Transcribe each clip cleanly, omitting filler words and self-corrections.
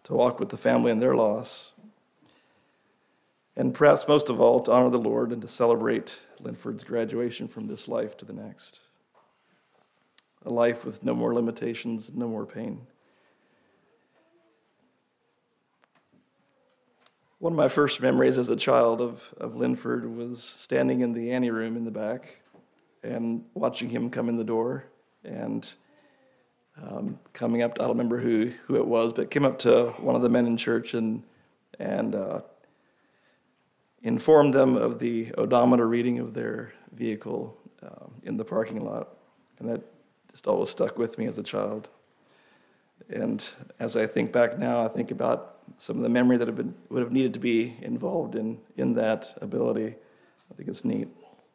to walk with the family in their loss, and perhaps most of all, to honor the Lord and to celebrate Linford's graduation from this life to the next. A life with no more limitations, no more pain. One of my first memories as a child of Linford was standing in the ante room in the back and watching him come in the door and coming up to, I don't remember who it was, but came up to one of the men in church and informed them of the odometer reading of their vehicle in the parking lot. And that just always stuck with me as a child. And as I think back now, I think about some of the memory that would have needed to be involved in that ability. I think it's neat.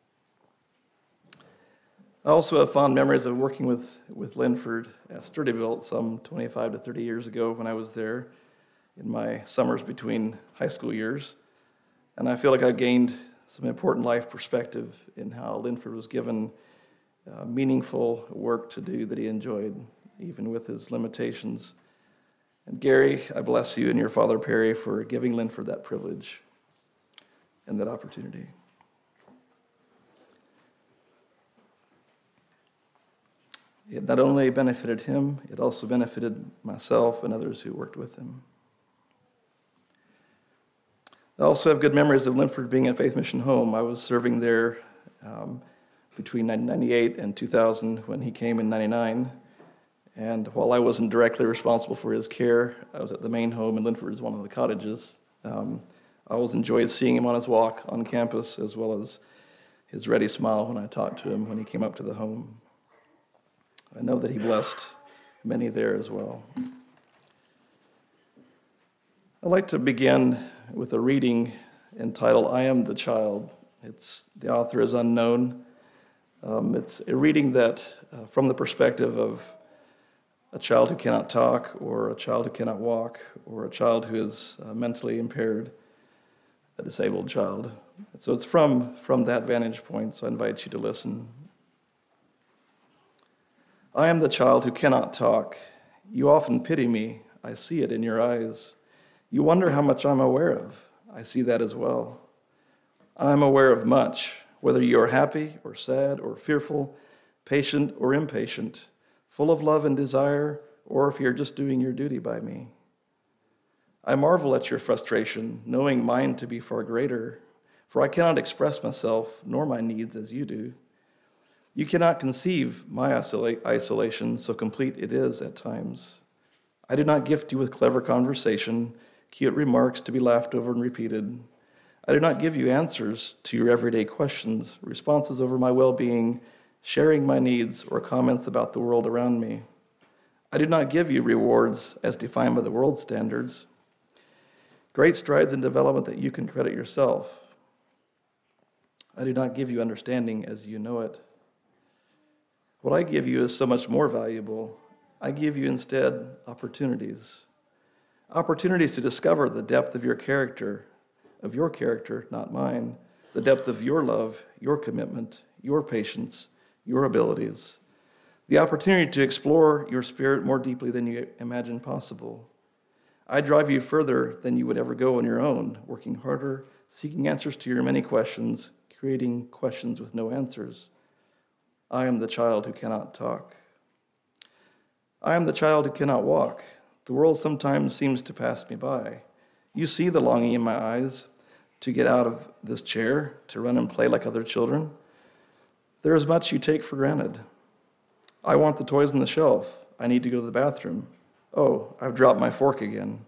I also have fond memories of working with Linford at Sturdyville some 25 to 30 years ago when I was there in my summers between high school years. And I feel like I gained some important life perspective in how Linford was given meaningful work to do that he enjoyed, even with his limitations. And Gary, I bless you and your father Perry for giving Linford that privilege and that opportunity. It not only benefited him, it also benefited myself and others who worked with him. I also have good memories of Linford being at Faith Mission Home. I was serving there between 1998 and 2000 when he came in 99. And while I wasn't directly responsible for his care, I was at the main home, and Linford is one of the cottages. I always enjoyed seeing him on his walk on campus, as well as his ready smile when I talked to him when he came up to the home. I know that he blessed many there as well. I'd like to begin with a reading entitled, I Am the Child. The author is unknown. It's a reading that, from the perspective of a child who cannot talk, or a child who cannot walk, or a child who is mentally impaired, a disabled child. So it's from that vantage point, so I invite you to listen. I am the child who cannot talk. You often pity me. I see it in your eyes. You wonder how much I'm aware of. I see that as well. I'm aware of much, whether you are happy or sad or fearful, patient or impatient, full of love and desire, or if you're just doing your duty by me. I marvel at your frustration, knowing mine to be far greater, for I cannot express myself nor my needs as you do. You cannot conceive my isolation, so complete it is at times. I do not gift you with clever conversation, cute remarks to be laughed over and repeated. I do not give you answers to your everyday questions, responses over my well-being, sharing my needs, or comments about the world around me. I do not give you rewards as defined by the world's standards. Great strides in development that you can credit yourself. I do not give you understanding as you know it. What I give you is so much more valuable. I give you instead opportunities. Opportunities to discover the depth of your character, not mine, the depth of your love, your commitment, your patience, your abilities, the opportunity to explore your spirit more deeply than you imagine possible. I drive you further than you would ever go on your own, working harder, seeking answers to your many questions, creating questions with no answers. I am the child who cannot talk. I am the child who cannot walk. The world sometimes seems to pass me by. You see the longing in my eyes to get out of this chair, to run and play like other children. There is much you take for granted. I want the toys on the shelf. I need to go to the bathroom. Oh, I've dropped my fork again.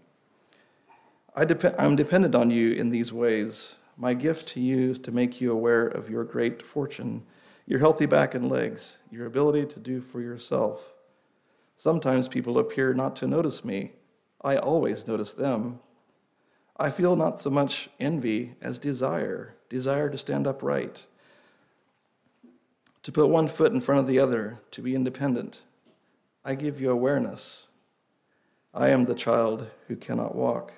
I'm dependent on you in these ways. My gift to you is to make you aware of your great fortune, your healthy back and legs, your ability to do for yourself. Sometimes people appear not to notice me. I always notice them. I feel not so much envy as desire to stand upright, to put one foot in front of the other, to be independent. I give you awareness. I am the child who cannot walk.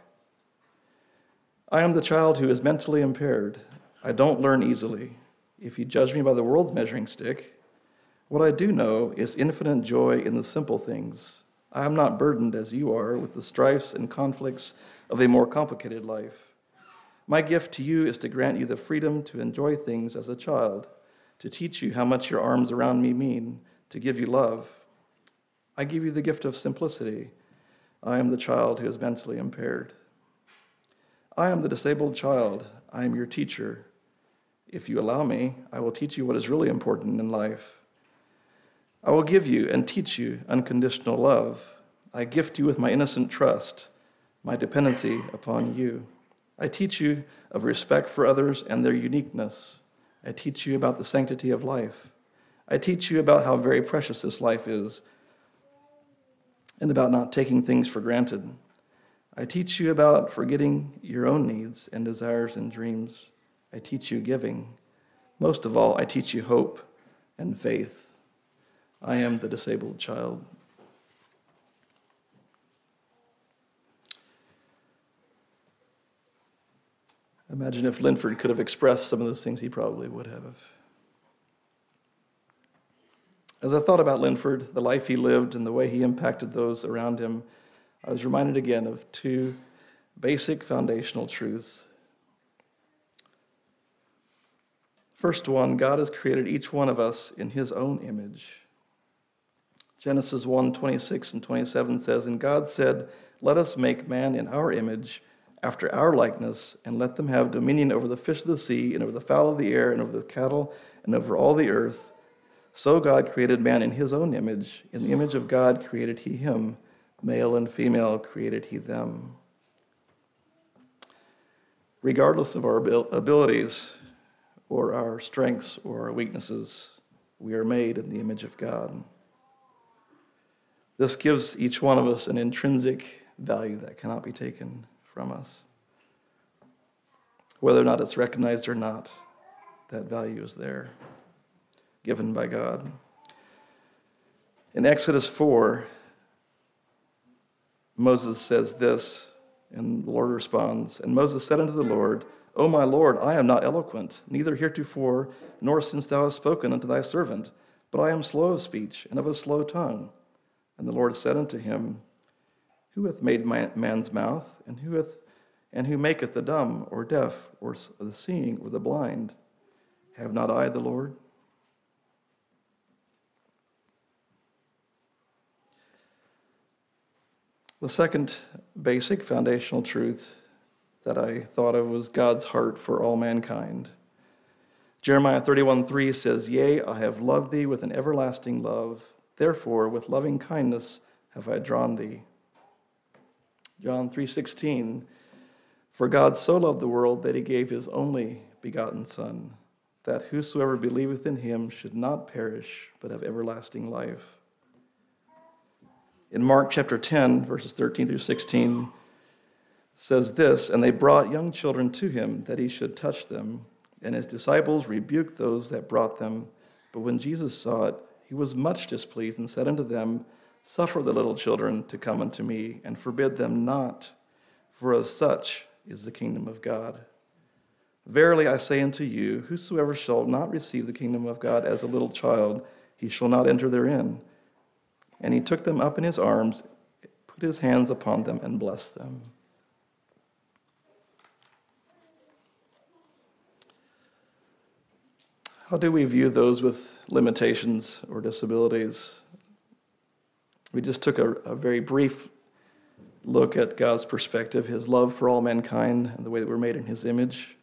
I am the child who is mentally impaired. I don't learn easily. If you judge me by the world's measuring stick, what I do know is infinite joy in the simple things. I am not burdened as you are with the strifes and conflicts of a more complicated life. My gift to you is to grant you the freedom to enjoy things as a child, to teach you how much your arms around me mean, to give you love. I give you the gift of simplicity. I am the child who is mentally impaired. I am the disabled child. I am your teacher. If you allow me, I will teach you what is really important in life. I will give you and teach you unconditional love. I gift you with my innocent trust, my dependency upon you. I teach you of respect for others and their uniqueness. I teach you about the sanctity of life. I teach you about how very precious this life is and about not taking things for granted. I teach you about forgetting your own needs and desires and dreams. I teach you giving. Most of all, I teach you hope and faith. I am the disabled child. Imagine if Linford could have expressed some of those things, he probably would have. As I thought about Linford, the life he lived, and the way he impacted those around him, I was reminded again of two basic foundational truths. First one, God has created each one of us in his own image. Genesis 1:26 and 27 says, And God said, Let us make man in our image, after our likeness, and let them have dominion over the fish of the sea, and over the fowl of the air, and over the cattle, and over all the earth. So God created man in his own image. In the image of God created he him. Male and female created he them. Regardless of our abilities, or our strengths, or our weaknesses, we are made in the image of God. This gives each one of us an intrinsic value that cannot be taken from us. Whether or not it's recognized or not, that value is there, given by God. In Exodus 4, Moses says this, and the Lord responds, And Moses said unto the Lord, O my Lord, I am not eloquent, neither heretofore, nor since thou hast spoken unto thy servant, but I am slow of speech, and of a slow tongue. And the Lord said unto him, Who hath made man's mouth, and who maketh the dumb, or deaf, or the seeing, or the blind? Have not I the Lord? The second basic foundational truth that I thought of was God's heart for all mankind. Jeremiah 31:3 says, Yea, I have loved thee with an everlasting love. Therefore, with loving kindness have I drawn thee. John 3:16, For God so loved the world that he gave his only begotten Son, that whosoever believeth in him should not perish, but have everlasting life. In Mark chapter 10, verses 13 through 16, says this, And they brought young children to him, that he should touch them. And his disciples rebuked those that brought them. But when Jesus saw it, he was much displeased, and said unto them, Suffer the little children to come unto me, and forbid them not, for of such is the kingdom of God. Verily I say unto you, whosoever shall not receive the kingdom of God as a little child, he shall not enter therein. And he took them up in his arms, put his hands upon them, and blessed them. How do we view those with limitations or disabilities? We just took a very brief look at God's perspective, his love for all mankind, and the way that we're made in his image.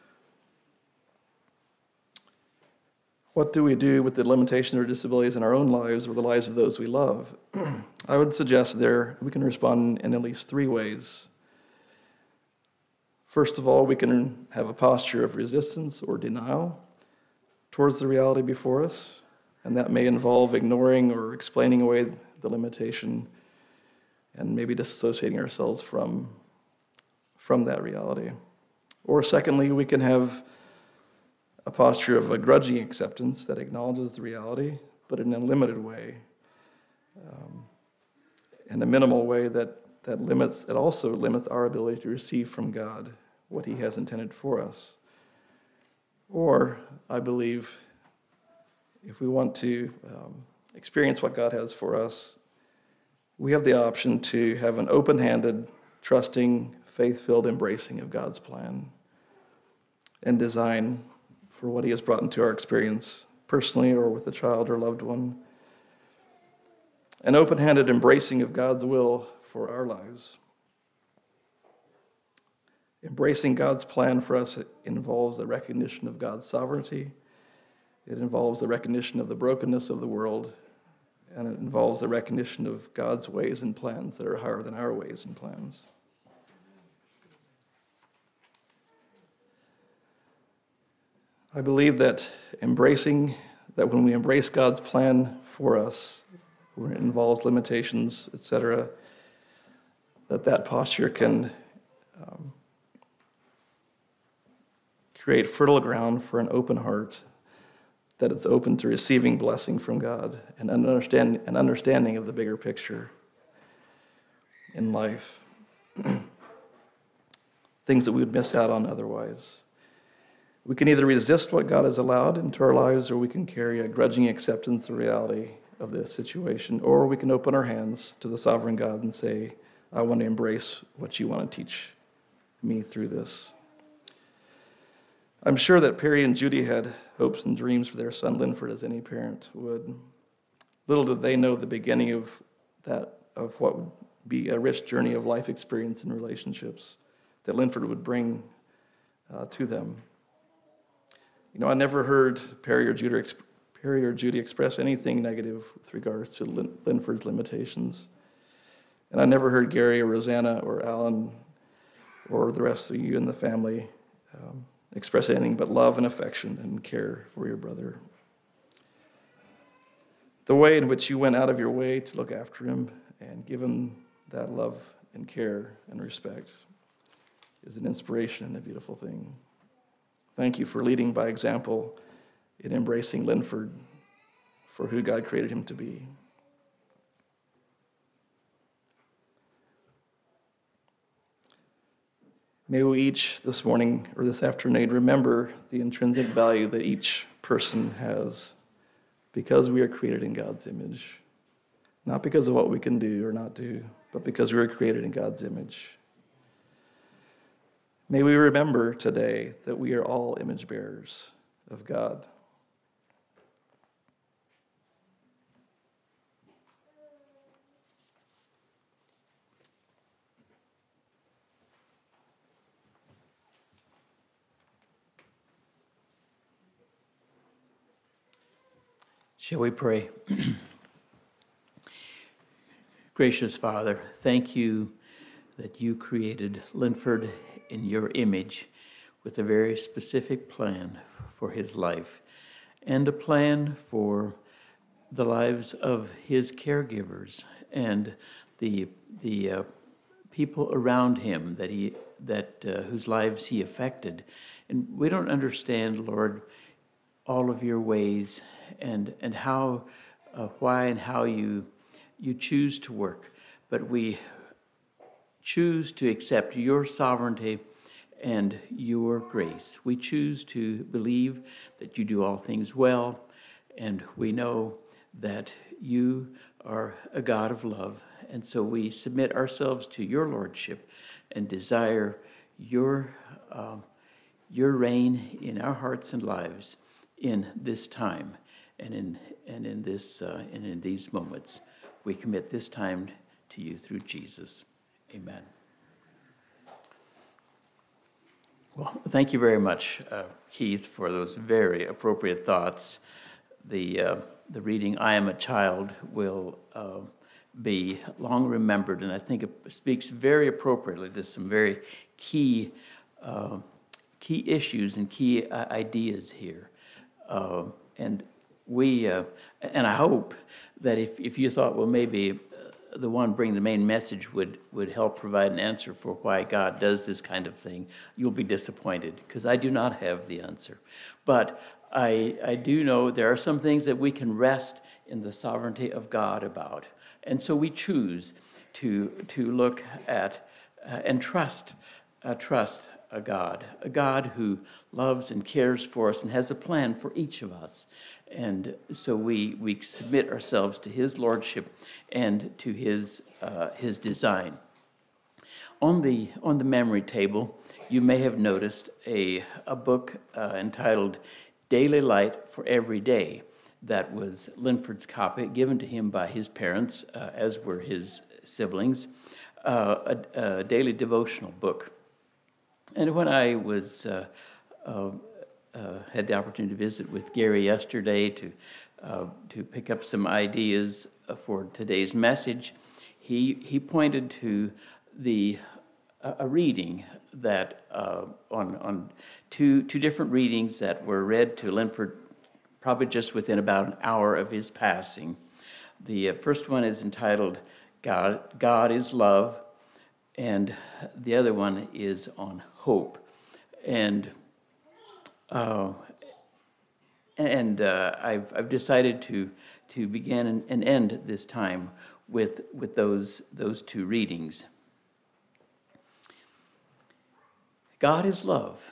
What do we do with the limitations or disabilities in our own lives or the lives of those we love? I would suggest there we can respond in at least three ways. First of all, we can have a posture of resistance or denial towards the reality before us, and that may involve ignoring or explaining away the limitation and maybe disassociating ourselves from that reality. Or secondly, we can have a posture of a grudging acceptance that acknowledges the reality, but in a limited way, in a minimal way that also limits our ability to receive from God what he has intended for us. Or, I believe, if we want to experience what God has for us, we have the option to have an open-handed, trusting, faith-filled embracing of God's plan and design for what he has brought into our experience, personally or with a child or loved one. An open-handed embracing of God's will for our lives. Embracing God's plan for us involves the recognition of God's sovereignty. It involves the recognition of the brokenness of the world, and it involves the recognition of God's ways and plans that are higher than our ways and plans. I believe that when we embrace God's plan for us, when it involves limitations, etc., that posture can create fertile ground for an open heart that is open to receiving blessing from God and an understanding of the bigger picture in life. Things that we would miss out on otherwise. We can either resist what God has allowed into our lives, or we can carry a grudging acceptance of reality of this situation, or we can open our hands to the sovereign God and say, I want to embrace what you want to teach me through this. I'm sure that Perry and Judy had hopes and dreams for their son Linford, as any parent would. Little did they know the beginning of what would be a rich journey of life experience and relationships that Linford would bring to them. You know, I never heard Perry or Judy express anything negative with regards to Linford's limitations. And I never heard Gary or Rosanna or Alan or the rest of you in the family express anything but love and affection and care for your brother. The way in which you went out of your way to look after him and give him that love and care and respect is an inspiration and a beautiful thing. Thank you for leading by example in embracing Linford for who God created him to be. May we each this morning or this afternoon remember the intrinsic value that each person has because we are created in God's image. Not because of what we can do or not do, but because we are created in God's image. May we remember today that we are all image bearers of God. Shall we pray? Gracious Father, thank you that you created Linford in your image with a very specific plan for his life and a plan for the lives of his caregivers and the people around him whose lives he affected. And we don't understand, Lord, all of your ways and how, why and how you choose to work. But we choose to accept your sovereignty and your grace. We choose to believe that you do all things well, and we know that you are a God of love. And so we submit ourselves to your lordship and desire your reign in our hearts and lives in this time and in these moments. We commit this time to you through Jesus. Amen. Well, thank you very much, Keith, for those very appropriate thoughts. The reading "I Am a Child" will be long remembered, and I think it speaks very appropriately to some very key issues and key ideas here. And I hope that if you thought, well, maybe the one bringing the main message would help provide an answer for why God does this kind of thing, you'll be disappointed, because I do not have the answer. But I do know there are some things that we can rest in the sovereignty of God about. And so we choose to look at and trust a God who loves and cares for us and has a plan for each of us. And so we submit ourselves to his lordship and to his design. On the memory table, you may have noticed a book entitled Daily Light for Every Day. That was Linford's copy, given to him by his parents, as were his siblings, a daily devotional book. And when I was had the opportunity to visit with Gary yesterday to pick up some ideas for today's message, he pointed to a reading that on two different readings that were read to Linford probably just within about an hour of his passing. The first one is entitled God is Love, and the other one is on hope. And I've decided to begin and end this time with those two readings. God is love.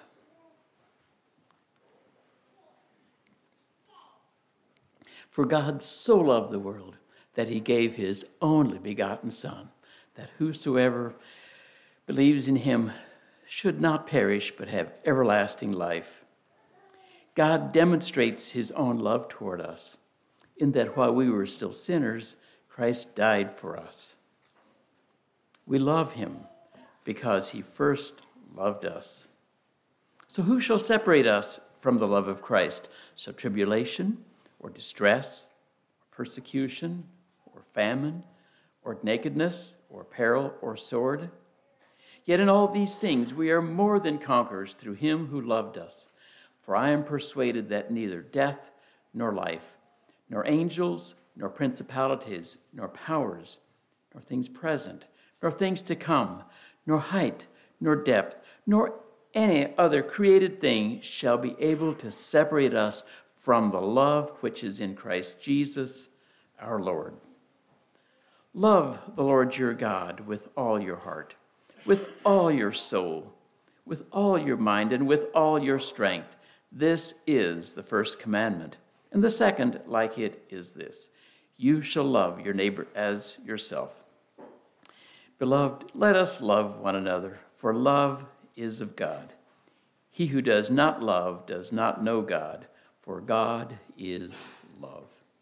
For God so loved the world that he gave his only begotten Son, that whosoever believes in him should not perish but have everlasting life. God demonstrates his own love toward us, in that while we were still sinners, Christ died for us. We love him because he first loved us. So who shall separate us from the love of Christ? So tribulation, or distress, or persecution, or famine, or nakedness, or peril, or sword? Yet in all these things we are more than conquerors through him who loved us. For I am persuaded that neither death nor life, nor angels, nor principalities, nor powers, nor things present, nor things to come, nor height, nor depth, nor any other created thing shall be able to separate us from the love which is in Christ Jesus our Lord. Love the Lord your God with all your heart, with all your soul, with all your mind, and with all your strength. This is the first commandment. And the second, like it, is this: you shall love your neighbor as yourself. Beloved, let us love one another, for love is of God. He who does not love does not know God, for God is love.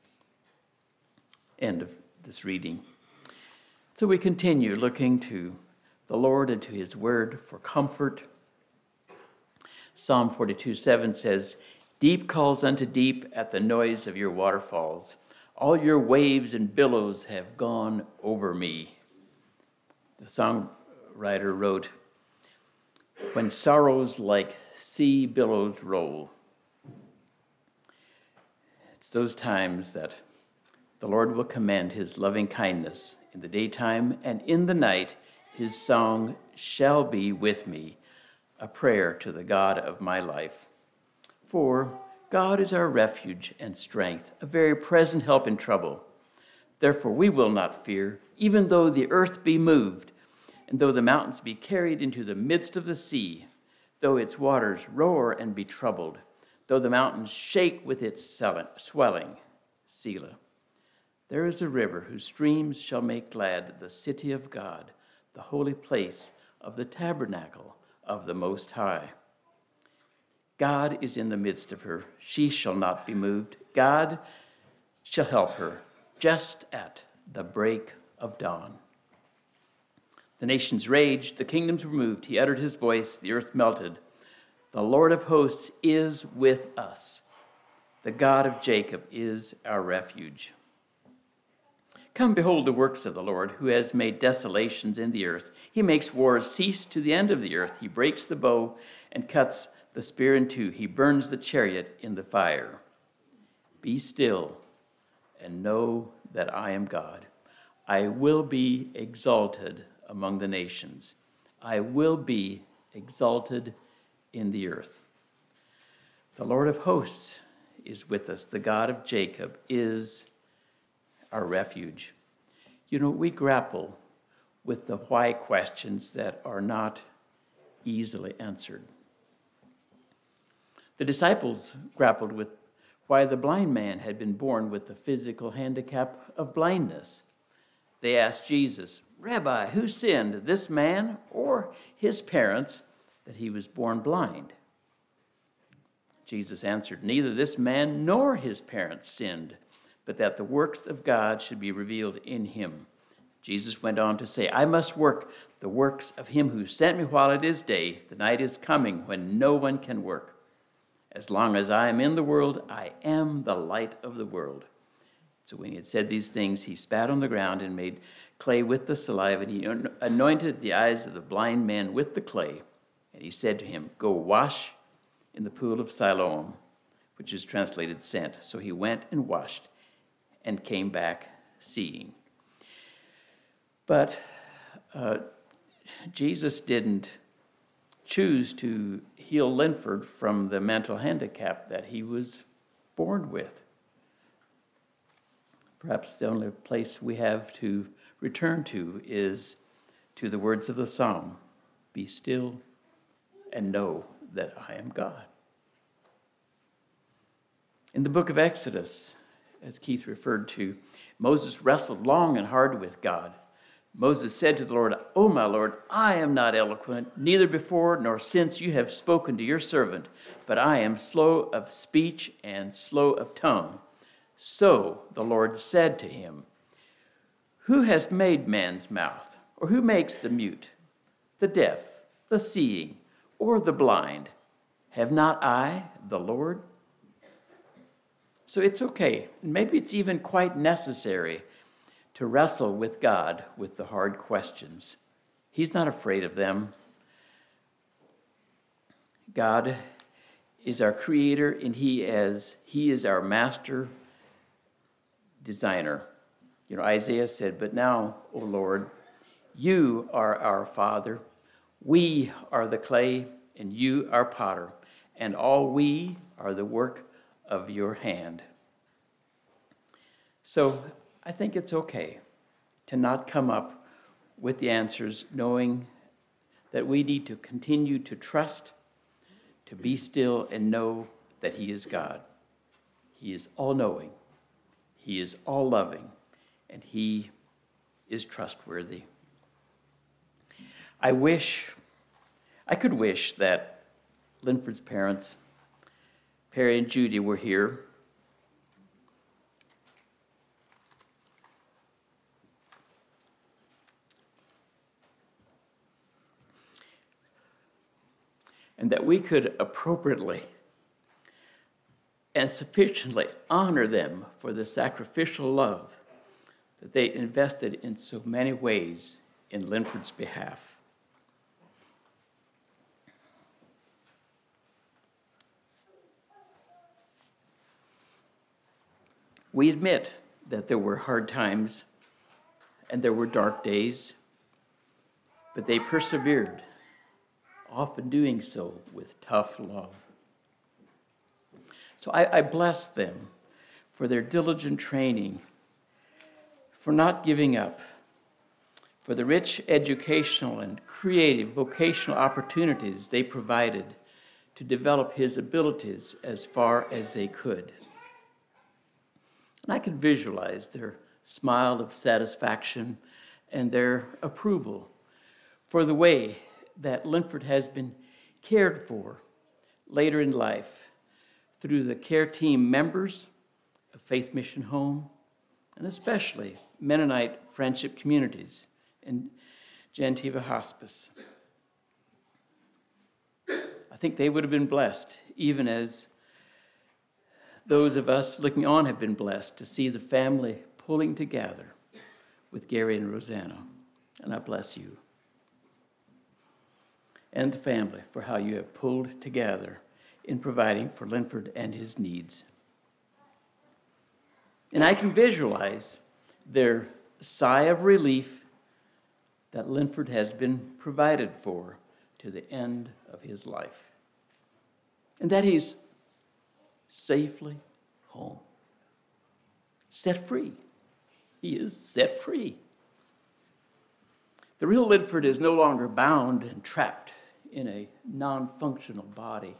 End of this reading. So we continue looking to the Lord and to his word for comfort. Psalm 42:7 says, deep calls unto deep at the noise of your waterfalls. All your waves and billows have gone over me. The songwriter wrote, when sorrows like sea billows roll. It's those times that the Lord will commend his loving kindness in the daytime, and in the night his song shall be with me, a prayer to the God of my life. For God is our refuge and strength, a very present help in trouble. Therefore we will not fear, even though the earth be moved, and though the mountains be carried into the midst of the sea, though its waters roar and be troubled, though the mountains shake with its swelling. Selah. There is a river whose streams shall make glad the city of God, the holy place of the tabernacle of the Most High. God is in the midst of her. She shall not be moved. God shall help her just at the break of dawn. The nations raged, the kingdoms were moved. He uttered his voice, the earth melted. The Lord of hosts is with us. The God of Jacob is our refuge. Come, behold the works of the Lord, who has made desolations in the earth. He makes wars cease to the end of the earth. He breaks the bow and cuts the spear in two. He burns the chariot in the fire. Be still and know that I am God. I will be exalted among the nations. I will be exalted in the earth. The Lord of hosts is with us. The God of Jacob is our refuge. You know, we grapple with the why questions that are not easily answered. The disciples grappled with why the blind man had been born with the physical handicap of blindness. They asked Jesus, "Rabbi, who sinned, this man or his parents, that he was born blind?" Jesus answered, "Neither this man nor his parents sinned, but that the works of God should be revealed in him." Jesus went on to say, "I must work the works of him who sent me while it is day. The night is coming when no one can work. As long as I am in the world, I am the light of the world." So when he had said these things, he spat on the ground and made clay with the saliva, and he anointed the eyes of the blind man with the clay. And he said to him, "Go wash in the pool of Siloam," which is translated sent. So he went and washed and came back seeing. But Jesus didn't choose to heal Linford from the mental handicap that he was born with. Perhaps the only place we have to return to is to the words of the psalm, "Be still and know that I am God." In the book of Exodus, as Keith referred to, Moses wrestled long and hard with God. Moses said to the Lord, "O my Lord, I am not eloquent, neither before nor since you have spoken to your servant, but I am slow of speech and slow of tongue." So the Lord said to him, "Who has made man's mouth? Or who makes the mute, the deaf, the seeing, or the blind? Have not I, the Lord?" So it's okay. Maybe it's even quite necessary to wrestle with God with the hard questions. He's not afraid of them. God is our creator, and He is our master designer. You know, Isaiah said, "But now, O Lord, you are our Father. We are the clay, and you are potter, and all we are the work of your hand." So I think it's okay to not come up with the answers, knowing that we need to continue to trust, to be still, and know that He is God. He is all-knowing, He is all-loving, and He is trustworthy. I could wish that Linford's parents, Perry and Judy, were here. And that we could appropriately and sufficiently honor them for the sacrificial love that they invested in so many ways in Linford's behalf. We admit that there were hard times and there were dark days, but they persevered, often doing so with tough love. So I bless them for their diligent training, for not giving up, for the rich educational and creative vocational opportunities they provided to develop his abilities as far as they could. And I can visualize their smile of satisfaction and their approval for the way that Linford has been cared for later in life through the care team members of Faith Mission Home, and especially Mennonite Friendship Communities and Gentiva Hospice. I think they would have been blessed, even as those of us looking on have been blessed to see the family pulling together with Gary and Rosanna. And I bless you and the family for how you have pulled together in providing for Linford and his needs. And I can visualize their sigh of relief that Linford has been provided for to the end of his life, and that he's safely home, set free. He is set free. The real Linford is no longer bound and trapped in a non-functional body.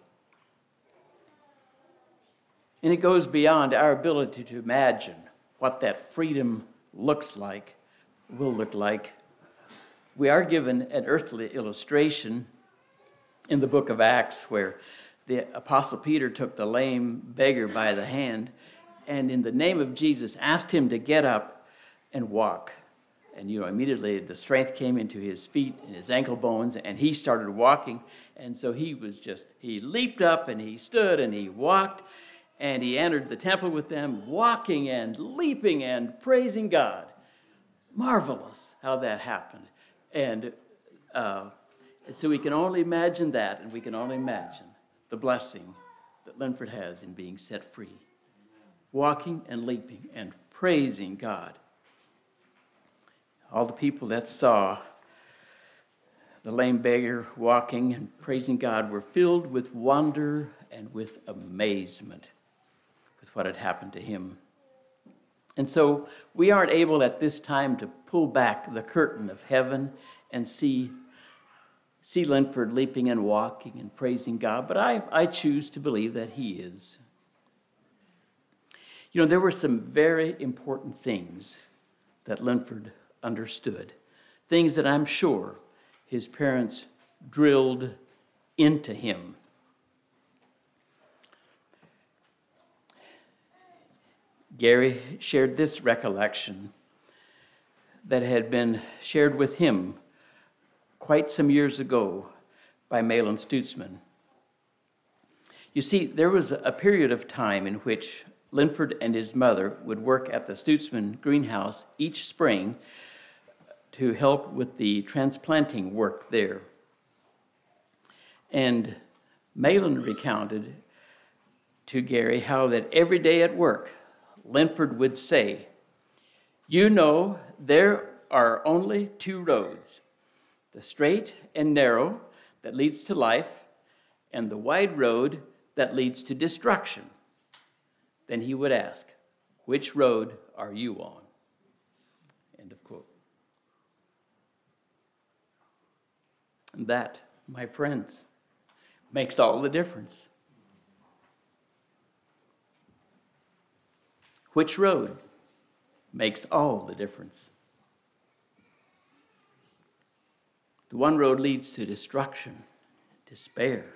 And it goes beyond our ability to imagine what that freedom looks like, will look like. We are given an earthly illustration in the book of Acts where the Apostle Peter took the lame beggar by the hand and in the name of Jesus asked him to get up and walk. And, immediately the strength came into his feet and his ankle bones, and he started walking. And so he leaped up and he stood and he walked, and he entered the temple with them, walking and leaping and praising God. Marvelous how that happened. And so we can only imagine that, and we can only imagine the blessing that Linford has in being set free. Walking and leaping and praising God. All the people that saw the lame beggar walking and praising God were filled with wonder and with amazement with what had happened to him. And so we aren't able at this time to pull back the curtain of heaven and see Linford leaping and walking and praising God, but I choose to believe that he is. There were some very important things that Linford understood, things that I'm sure his parents drilled into him. Gary shared this recollection that had been shared with him quite some years ago by Malin Stutzman. You see, there was a period of time in which Linford and his mother would work at the Stutzman greenhouse each spring to help with the transplanting work there. And Malin recounted to Gary how that every day at work, Linford would say, there are only two roads, the straight and narrow that leads to life, and the wide road that leads to destruction. Then he would ask, which road are you on? End of quote. And that, my friends, makes all the difference. Which road makes all the difference? The one road leads to destruction, despair.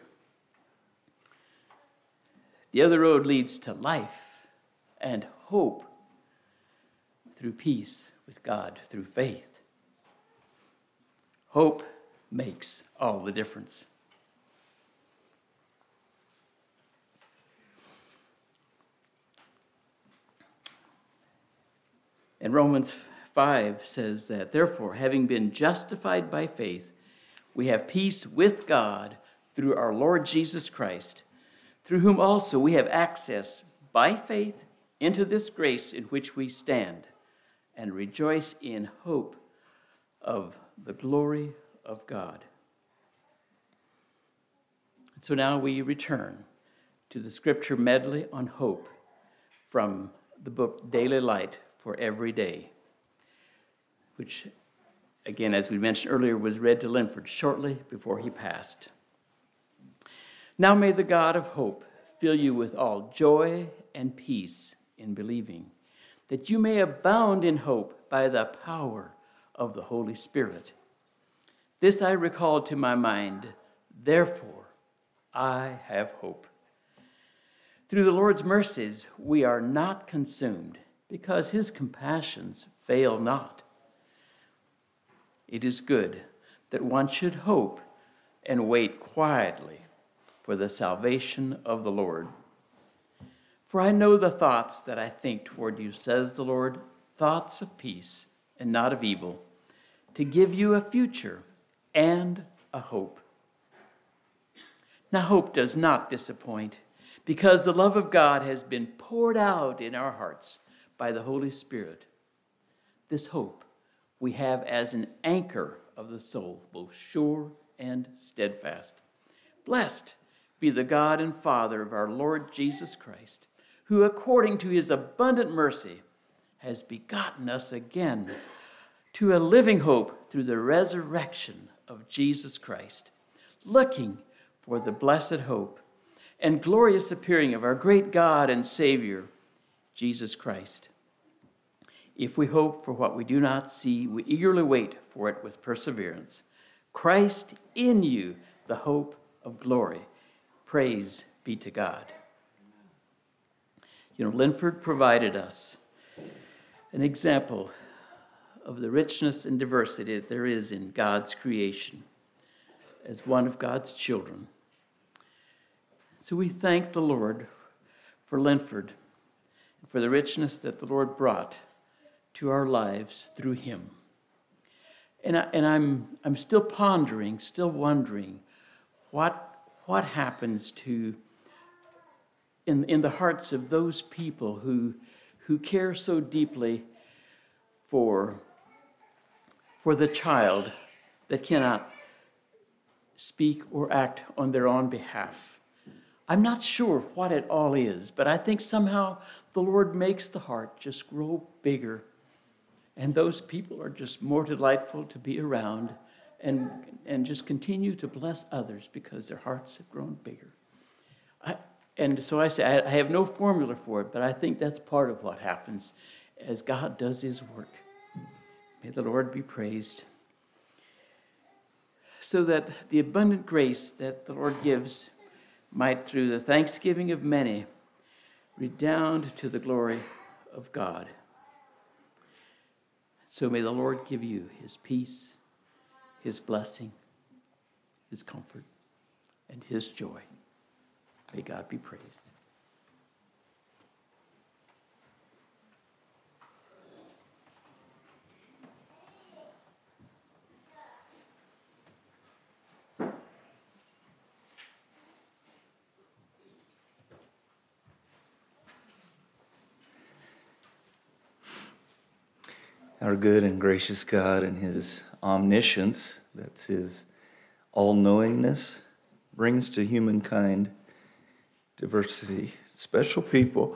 The other road leads to life and hope through peace with God, through faith. Hope makes all the difference. And Romans 5 says that, therefore, having been justified by faith, we have peace with God through our Lord Jesus Christ, through whom also we have access by faith into this grace in which we stand and rejoice in hope of the glory of God. And so now we return to the scripture medley on hope from the book Daily Light for Every Day, which, again, as we mentioned earlier, was read to Linford shortly before he passed. Now may the God of hope fill you with all joy and peace in believing, that you may abound in hope by the power of the Holy Spirit. This I recall to my mind, therefore I have hope. Through the Lord's mercies we are not consumed, because his compassions fail not. It is good that one should hope and wait quietly for the salvation of the Lord. For I know the thoughts that I think toward you, says the Lord, thoughts of peace and not of evil, to give you a future and a hope. Now hope does not disappoint, because the love of God has been poured out in our hearts by the Holy Spirit. This hope we have as an anchor of the soul, both sure and steadfast. Blessed be the God and Father of our Lord Jesus Christ, who according to his abundant mercy has begotten us again to a living hope through the resurrection of Jesus Christ, looking for the blessed hope and glorious appearing of our great God and Savior, Jesus Christ. If we hope for what we do not see, we eagerly wait for it with perseverance. Christ in you, the hope of glory. Praise be to God. Linford provided us an example of the richness and diversity that there is in God's creation as one of God's children. So we thank the Lord for Linford and for the richness that the Lord brought to our lives through him. And I'm still pondering, still wondering what happens to in the hearts of those people who care so deeply for the child that cannot speak or act on their own behalf. I'm not sure what it all is, but I think somehow the Lord makes the heart just grow bigger. And those people are just more delightful to be around and just continue to bless others because their hearts have grown bigger. And so I say, I have no formula for it, but I think that's part of what happens as God does his work. May the Lord be praised. So that the abundant grace that the Lord gives might, through the thanksgiving of many, redound to the glory of God. So may the Lord give you his peace, his blessing, his comfort, and his joy. May God be praised. Our good and gracious God and his omniscience, that's his all-knowingness, brings to humankind diversity, special people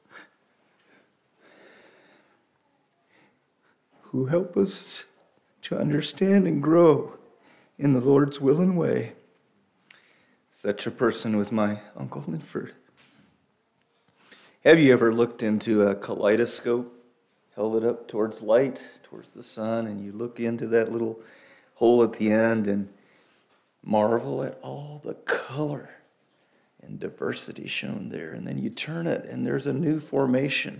who help us to understand and grow in the Lord's will and way. Such a person was my Uncle Linford. Have you ever looked into a kaleidoscope, held it up towards light, towards the sun, and you look into that little hole at the end and marvel at all the color and diversity shown there? And then you turn it and there's a new formation.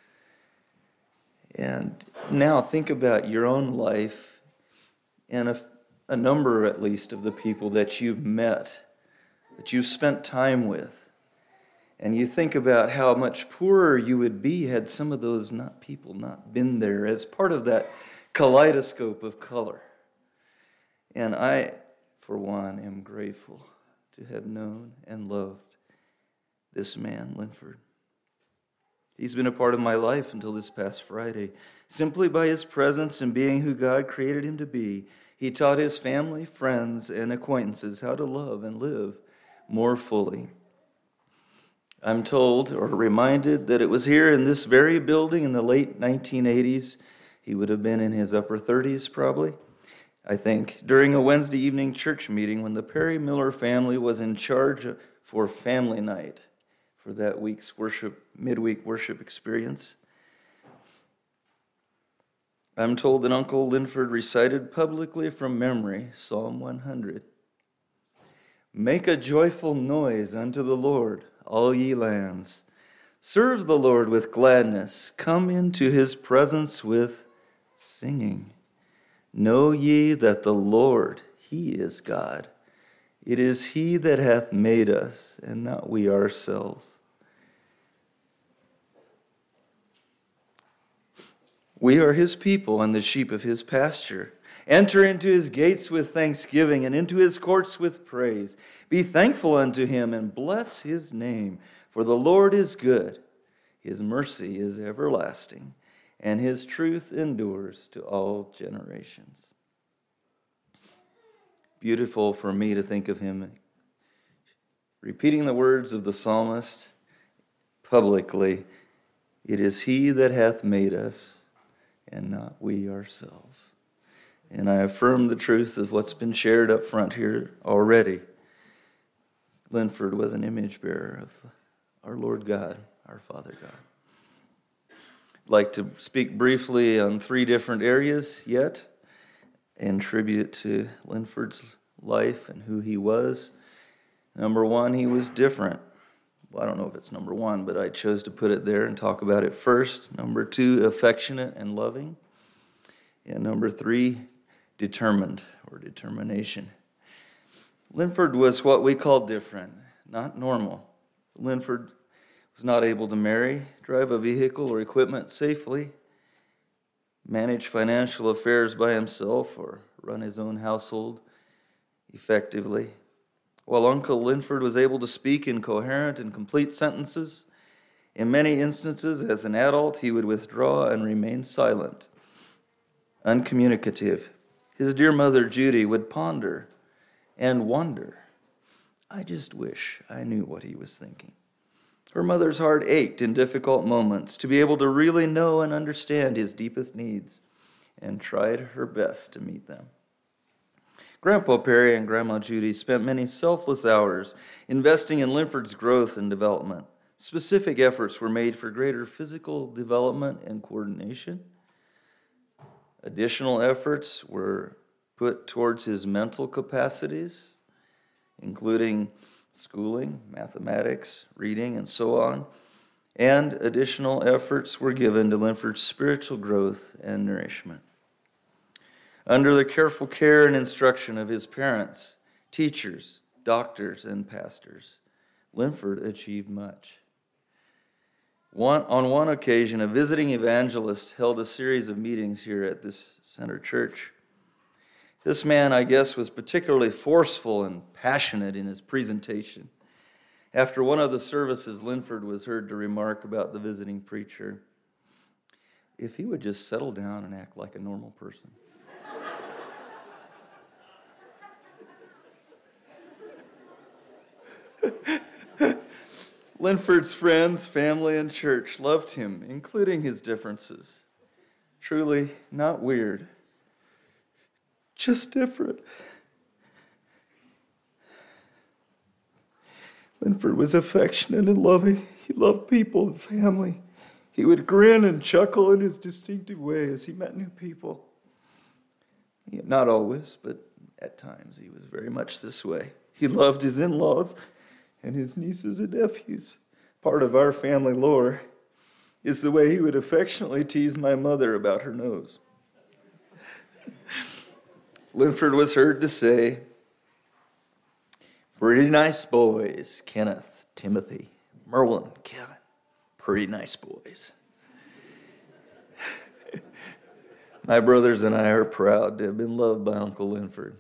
And now think about your own life and a number at least of the people that you've met, that you've spent time with. And you think about how much poorer you would be had some of those people not been there as part of that kaleidoscope of color. And I, for one, am grateful to have known and loved this man, Linford. He's been a part of my life until this past Friday. Simply by his presence and being who God created him to be, he taught his family, friends, and acquaintances how to love and live more fully. I'm told or reminded that it was here in this very building in the late 1980s, he would have been in his upper 30s probably, I think, during a Wednesday evening church meeting when the Perry Miller family was in charge for family night for that week's midweek worship experience. I'm told that Uncle Linford recited publicly from memory Psalm 100. Make a joyful noise unto the Lord, all ye lands. Serve the Lord with gladness. Come into his presence with singing. Know ye that the Lord, he is God. It is he that hath made us, and not we ourselves. We are his people and the sheep of his pasture. Enter into his gates with thanksgiving and into his courts with praise. Be thankful unto him and bless his name. For the Lord is good. His mercy is everlasting, and his truth endures to all generations. Beautiful for me to think of him repeating the words of the psalmist publicly. It is he that hath made us, and not we ourselves. And I affirm the truth of what's been shared up front here already. Linford was an image bearer of our Lord God, our Father God. I'd like to speak briefly on 3 different areas yet in tribute to Linford's life and who he was. Number 1, he was different. Well, I don't know if it's number 1, but I chose to put it there and talk about it first. Number 2, affectionate and loving. And number 3, determined or determination. Linford was what we call different, not normal. Linford was not able to marry, drive a vehicle or equipment safely, manage financial affairs by himself, or run his own household effectively. While Uncle Linford was able to speak in coherent and complete sentences, in many instances as an adult he would withdraw and remain silent, uncommunicative. His dear mother Judy would ponder and wonder, I just wish I knew what he was thinking. Her mother's heart ached in difficult moments to be able to really know and understand his deepest needs, and tried her best to meet them. Grandpa Perry and Grandma Judy spent many selfless hours investing in Linford's growth and development. Specific efforts were made for greater physical development and coordination. Additional efforts were put towards his mental capacities, including schooling, mathematics, reading, and so on. And additional efforts were given to Linford's spiritual growth and nourishment. Under the careful care and instruction of his parents, teachers, doctors, and pastors, Linford achieved much. On one occasion, a visiting evangelist held a series of meetings here at this center church. This man, I guess, was particularly forceful and passionate in his presentation. After one of the services, Linford was heard to remark about the visiting preacher, if he would just settle down and act like a normal person. Linford's friends, family, and church loved him, including his differences. Truly not weird, just different. Linford was affectionate and loving. He loved people and family. He would grin and chuckle in his distinctive way as he met new people. Not always, but at times he was very much this way. He loved his in-laws and his nieces and nephews. Part of our family lore is the way he would affectionately tease my mother about her nose. Linford was heard to say, pretty nice boys, Kenneth, Timothy, Merlin, Kevin, pretty nice boys. My brothers and I are proud to have been loved by Uncle Linford.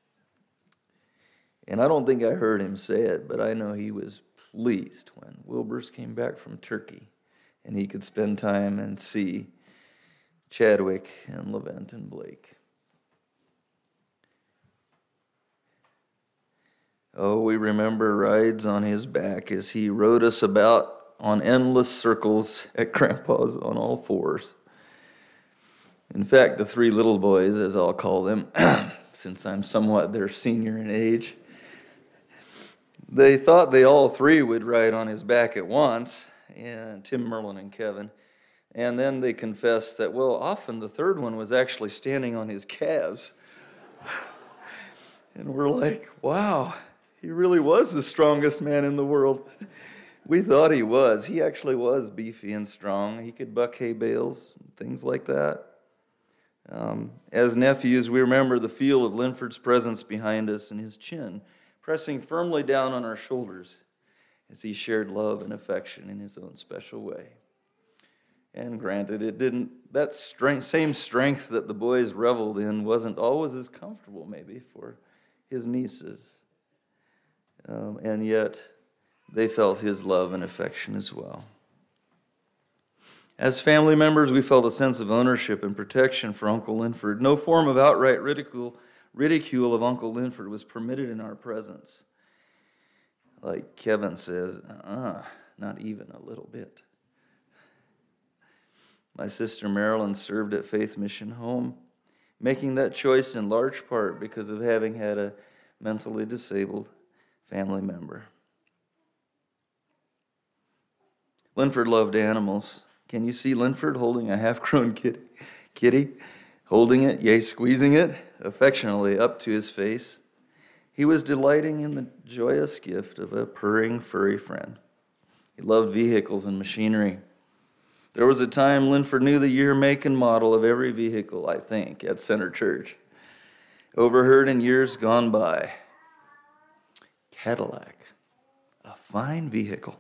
And I don't think I heard him say it, but I know he was pleased when Wilbur's came back from Turkey and he could spend time and see Chadwick and Levent and Blake. Oh, we remember rides on his back as he rode us about on endless circles at Grandpa's on all fours. In fact, the 3 little boys, as I'll call them, since I'm somewhat their senior in age, they thought they all 3 would ride on his back at once, and Tim, Merlin, and Kevin. And then they confessed that, well, often the 3rd one was actually standing on his calves. And we're like, wow, he really was the strongest man in the world. We thought he was. He actually was beefy and strong. He could buck hay bales, things like that. As nephews, we remember the feel of Linford's presence behind us and his chin pressing firmly down on our shoulders as he shared love and affection in his own special way. And granted, that same strength that the boys reveled in wasn't always as comfortable maybe for his nieces. And yet, they felt his love and affection as well. As family members, we felt a sense of ownership and protection for Uncle Linford. No form of outright ridicule of Uncle Linford was permitted in our presence. Like Kevin says, not even a little bit. My sister Marilyn served at Faith Mission Home. making that choice in large part because of having had a mentally disabled family member. Linford loved animals. Can you see Linford holding a half-grown kitty, holding it, yea, squeezing it affectionately up to his face? He was delighting in the joyous gift of a purring, furry friend. He loved vehicles and machinery. There was a time Linford knew the year, make, and model of every vehicle, I think, at Center Church. Overheard in years gone by. Cadillac, a fine vehicle.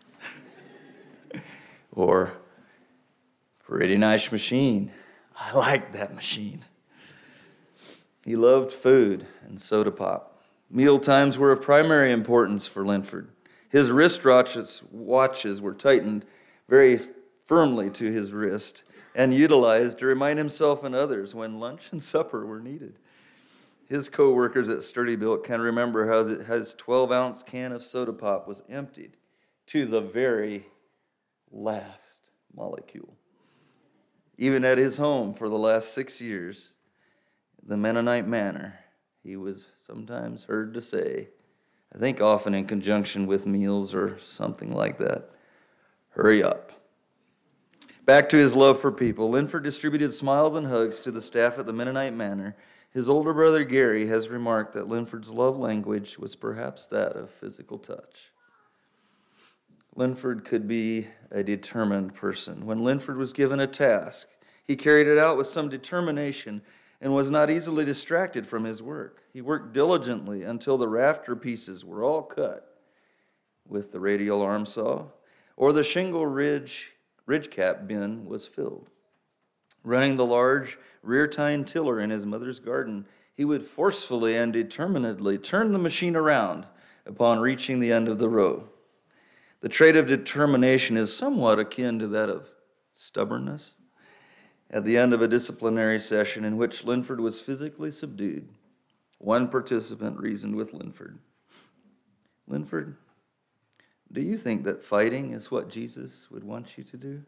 Or, pretty nice machine. I like that machine. He loved food and soda pop. Meal times were of primary importance for Linford. His wrist watches were tightened very firmly to his wrist and utilized to remind himself and others when lunch and supper were needed. His co-workers at Sturdy Built can remember how his 12-ounce can of soda pop was emptied to the very last molecule. Even at his home for the last 6 years, the Mennonite Manor, he was sometimes heard to say, I think often in conjunction with meals or something like that, hurry up. Back to his love for people, Linford distributed smiles and hugs to the staff at the Mennonite Manor. His older brother Gary has remarked that Linford's love language was perhaps that of physical touch. Linford could be a determined person. When Linford was given a task, he carried it out with some determination and was not easily distracted from his work. He worked diligently until the rafter pieces were all cut with the radial arm saw, or the shingle ridge cap bin was filled. Running the large rear-tine tiller in his mother's garden, he would forcefully and determinedly turn the machine around upon reaching the end of the row. The trait of determination is somewhat akin to that of stubbornness. At the end of a disciplinary session in which Linford was physically subdued, one participant reasoned with Linford, Linford, do you think that fighting is what Jesus would want you to do?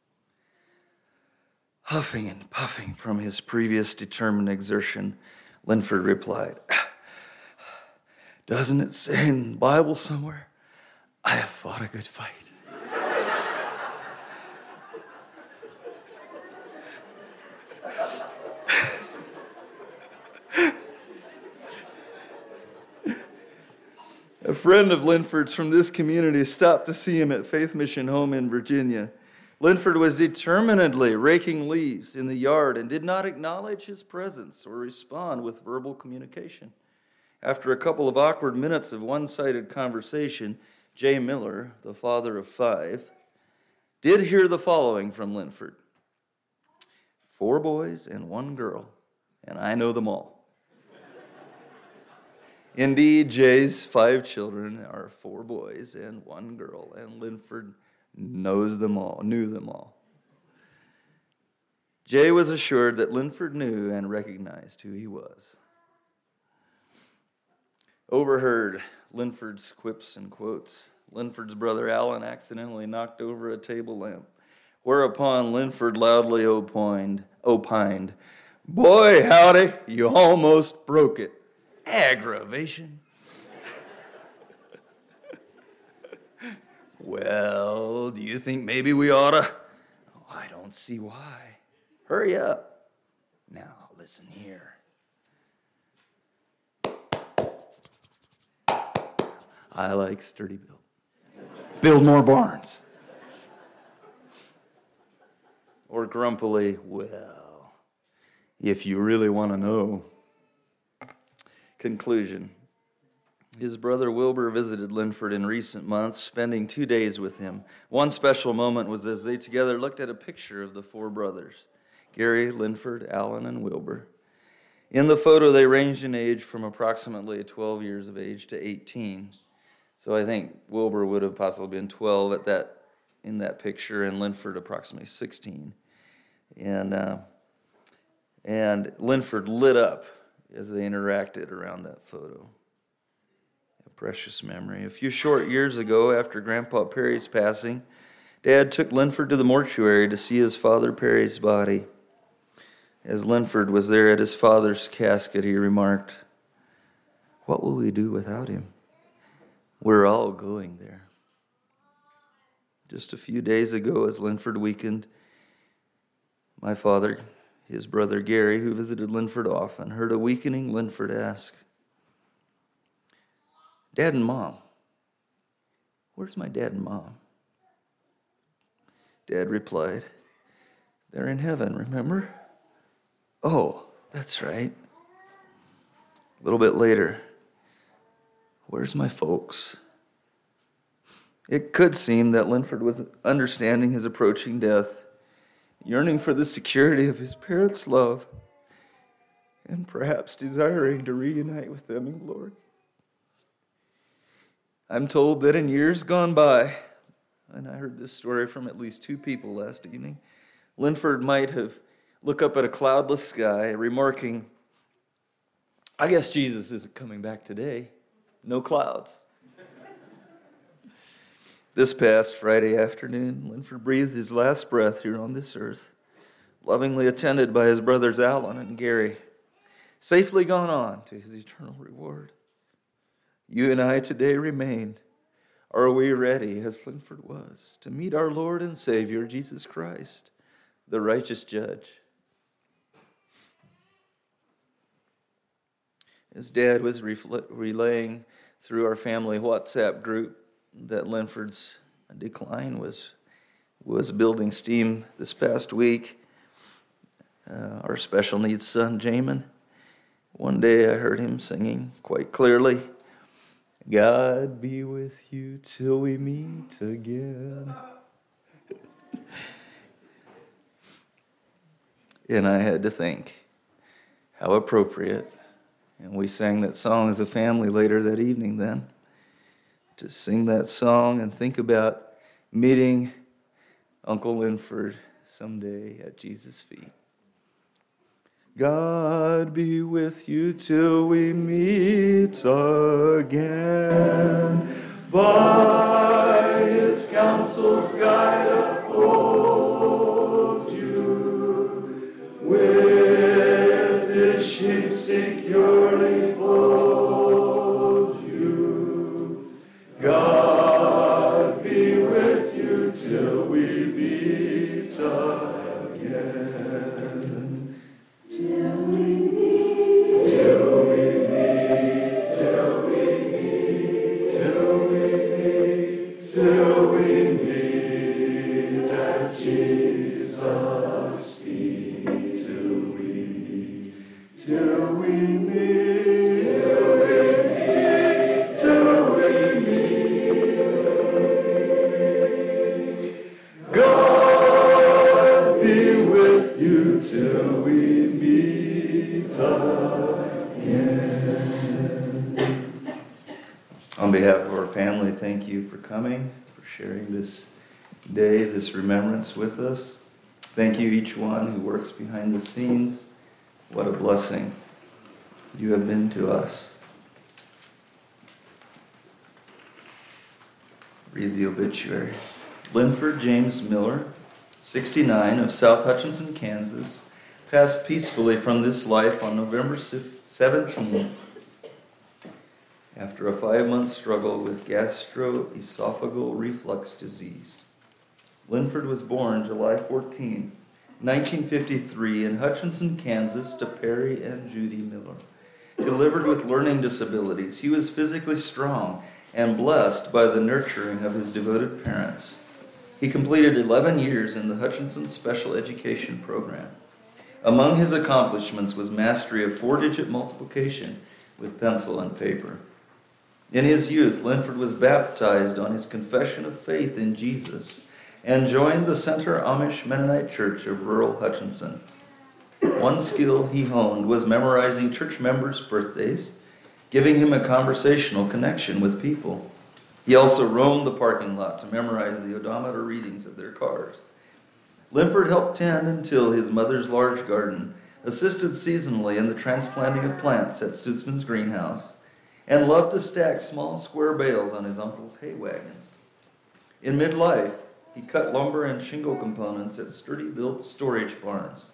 Huffing and puffing from his previous determined exertion, Linford replied, doesn't it say in the Bible somewhere, I have fought a good fight? A friend of Linford's from this community stopped to see him at Faith Mission Home in Virginia. Linford was determinedly raking leaves in the yard and did not acknowledge his presence or respond with verbal communication. After a couple of awkward minutes of one-sided conversation, Jay Miller, the father of 5, did hear the following from Linford. 4 boys and 1 girl, and I know them all. Indeed, Jay's 5 children are 4 boys and 1 girl, and Linford knew them all. Jay was assured that Linford knew and recognized who he was. Overheard Linford's quips and quotes. Linford's brother Alan accidentally knocked over a table lamp, whereupon Linford loudly opined, boy, howdy, you almost broke it. Aggravation. Well, do you think maybe we oughta? Oh, I don't see why. Hurry up. Now, listen here. I like Sturdy Built. Build more barns. Or grumpily, well, if you really want to know. Conclusion. His brother Wilbur visited Linford in recent months, spending 2 days with him. One special moment was as they together looked at a picture of the 4 brothers, Gary, Linford, Alan, and Wilbur. In the photo, they ranged in age from approximately 12 years of age to 18. So I think Wilbur would have possibly been 12 in that picture, and Linford approximately 16. And Linford lit up as they interacted around that photo. A precious memory. A few short years ago, after Grandpa Perry's passing, Dad took Linford to the mortuary to see his father Perry's body. As Linford was there at his father's casket, he remarked, "What will we do without him? We're all going there." Just a few days ago, as Linford weakened, my father, his brother Gary, who visited Linford often, heard a weakening Linford ask, "Dad and Mom, where's my dad and Mom?" Dad replied, "They're in heaven, remember?" "Oh, that's right." A little bit later, "Where's my folks?" It could seem that Linford was understanding his approaching death, yearning for the security of his parents' love, and perhaps desiring to reunite with them in glory. I'm told that in years gone by, and I heard this story from at least 2 people last evening, Linford might have looked up at a cloudless sky, remarking, "I guess Jesus isn't coming back today. No clouds." This past Friday afternoon, Linford breathed his last breath here on this earth, lovingly attended by his brothers Alan and Gary, safely gone on to his eternal reward. You and I today remain. Are we ready, as Linford was, to meet our Lord and Savior, Jesus Christ, the righteous judge? As Dad was relaying through our family WhatsApp group that Linford's decline was building steam this past week, our special needs son, Jamin, one day I heard him singing quite clearly, "God be with you till we meet again." And I had to think, how appropriate. And we sang that song as a family later that evening then. To sing that song and think about meeting Uncle Linford someday at Jesus' feet. God be with you till we meet again. By his counsel's guide uphold you. With his sheep securely fold you. God be with you till we meet again. Till we meet, till we meet, till we meet, till we meet, till we meet at Jesus' feet. Till we meet, till we meet, till we meet, till we meet. God be with you till we meet again. On behalf of our family, thank you for coming, for sharing this day, this remembrance with us. Thank you, each one who works behind the scenes. What a blessing you have been to us. Read the obituary. Linford James Miller, 69, of South Hutchinson, Kansas, passed peacefully from this life on November 17 after a 5-month struggle with gastroesophageal reflux disease. Linford was born July 14, 1953 in Hutchinson, Kansas, to Perry and Judy Miller. Delivered with learning disabilities, he was physically strong and blessed by the nurturing of his devoted parents. He completed 11 years in the Hutchinson Special Education Program. Among his accomplishments was mastery of 4-digit multiplication with pencil and paper. In his youth, Linford was baptized on his confession of faith in Jesus and joined the Center Amish Mennonite Church of rural Hutchinson. One skill he honed was memorizing church members' birthdays, giving him a conversational connection with people. He also roamed the parking lot to memorize the odometer readings of their cars. Linford helped tend and till his mother's large garden, assisted seasonally in the transplanting of plants at Stutzman's greenhouse, and loved to stack small square bales on his uncle's hay wagons. In midlife, he cut lumber and shingle components at sturdy-built storage barns.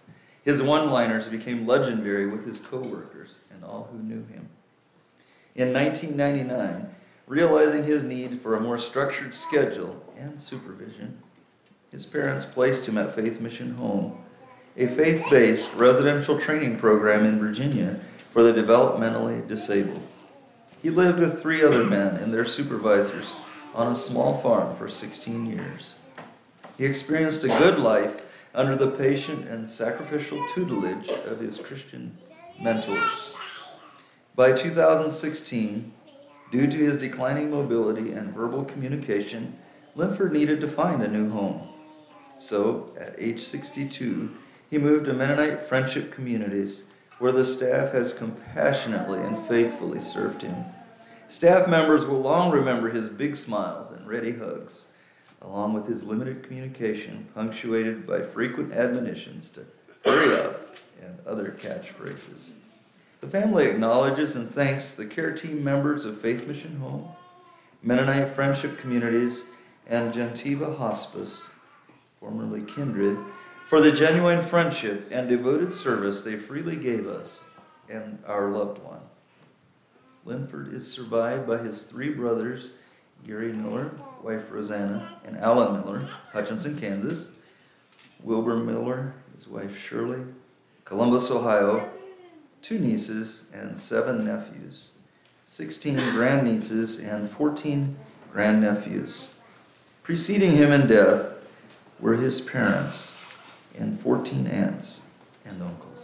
His one-liners became legendary with his co-workers and all who knew him. In 1999, realizing his need for a more structured schedule and supervision, his parents placed him at Faith Mission Home, a faith-based residential training program in Virginia for the developmentally disabled. He lived with 3 other men and their supervisors on a small farm for 16 years. He experienced a good life under the patient and sacrificial tutelage of his Christian mentors. By 2016, due to his declining mobility and verbal communication, Linford needed to find a new home. So, at age 62, he moved to Mennonite Friendship Communities, where the staff has compassionately and faithfully served him. Staff members will long remember his big smiles and ready hugs, along with his limited communication, punctuated by frequent admonitions to hurry up and other catchphrases. The family acknowledges and thanks the care team members of Faith Mission Home, Mennonite Friendship Communities, and Gentiva Hospice, formerly Kindred, for the genuine friendship and devoted service they freely gave us and our loved one. Linford is survived by his 3 brothers, Gary Miller, wife Rosanna, and Alan Miller, Hutchinson, Kansas, Wilbur Miller, his wife Shirley, Columbus, Ohio, 2 nieces and 7 nephews, 16 grandnieces and 14 grandnephews. Preceding him in death were his parents and 14 aunts and uncles.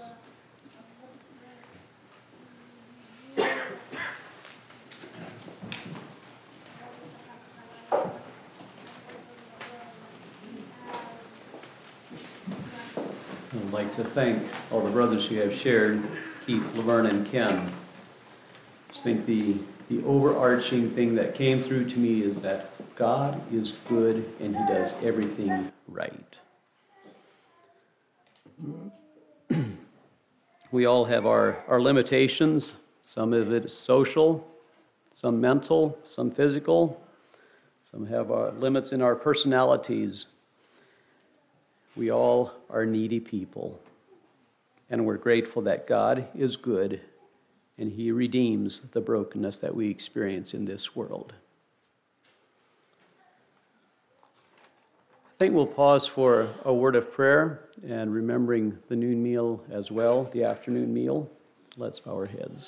I'd like to thank all the brothers who have shared, Keith, Laverne, and Ken. I just think the overarching thing that came through to me is that God is good and He does everything right. We all have our limitations. Some of it is social, some mental, some physical. Some have our limits in our personalities. We all are needy people. And we're grateful that God is good and He redeems the brokenness that we experience in this world. I think we'll pause for a word of prayer and remembering the noon meal as well, the afternoon meal. Let's bow our heads.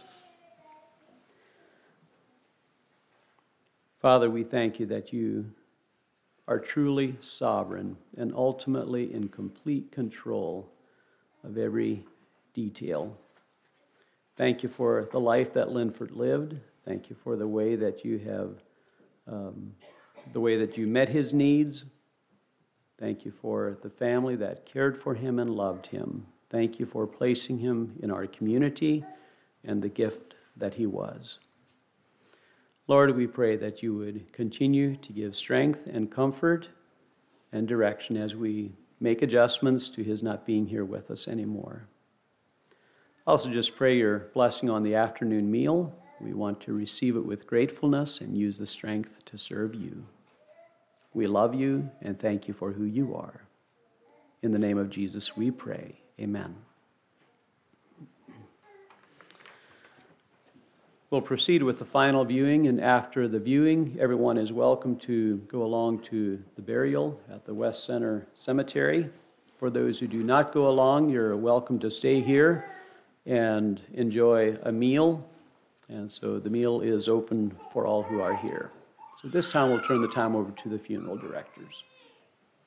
Father, we thank You that You are truly sovereign and ultimately in complete control of every detail. Thank You for the life that Linford lived. Thank You for the way that You have, the way that You met his needs. Thank You for the family that cared for him and loved him. Thank You for placing him in our community and the gift that he was. Lord, we pray that You would continue to give strength and comfort and direction as we make adjustments to his not being here with us anymore. Also, just pray Your blessing on the afternoon meal. We want to receive it with gratefulness and use the strength to serve You. We love You and thank You for who You are. In the name of Jesus we pray. Amen. We'll proceed with the final viewing, and after the viewing, everyone is welcome to go along to the burial at the West Center Cemetery. For those who do not go along, you're welcome to stay here and enjoy a meal. And so the meal is open for all who are here. So this time we'll turn the time over to the funeral directors.